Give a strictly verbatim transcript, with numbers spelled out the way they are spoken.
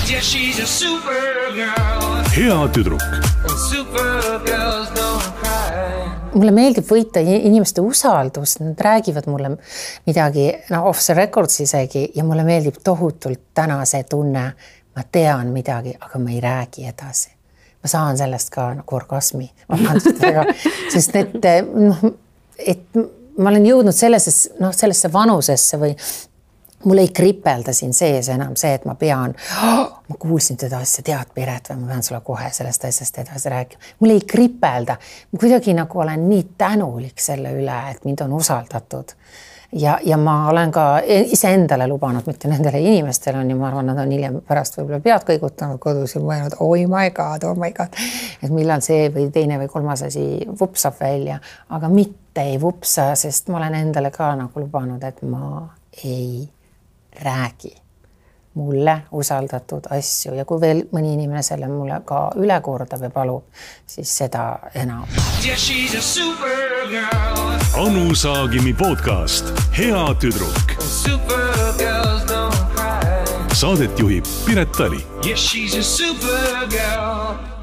Yeah, she's a supergirl. Hea tüdruk. Supergirls don't cry. Mulle meeldib võita inimeste usaldust, nad räägivad mulle midagi no, off the records isegi ja mulle meeldib tohutult täna see tunne, ma tean midagi, aga ma ei räägi edasi. Ma saan sellest ka nagu orgasmi, sest et, noh, et ma olen jõudnud sellesse, noh, sellesse vanusesse või mul ei kripelda siin sees enam see, et ma pean, oh, ma kuulsin teda asja, tead Piret või ma pean sulle kohe sellest asjast edasi rääkima. Mul ei kripelda. Ma kuidagi nagu olen nii tänulik selle üle, et mind on usaldatud. Ja, ja ma olen ka ise endale lubanud, mitte nendele inimestele on ja ma arvan, nad on hiljem pärast võib-olla pead kõigutanud kodus ja mõelnud, oh my god, oh my god, et millal see või teine või kolmas asi vupsab välja, aga mitte ei vupsa, sest ma olen endale ka nagu lubanud, et ma ei räägi mulle usaldatud asju ja kui veel mõni inimene selle mulle ka üle kordab ja palub, siis seda enam. Yeah, she's a supergirl. Anu Saagimi podcast Hea tüdruk. Supergirls don't cry. Saadet juhib Piret Tali. Yeah, she's a supergirl.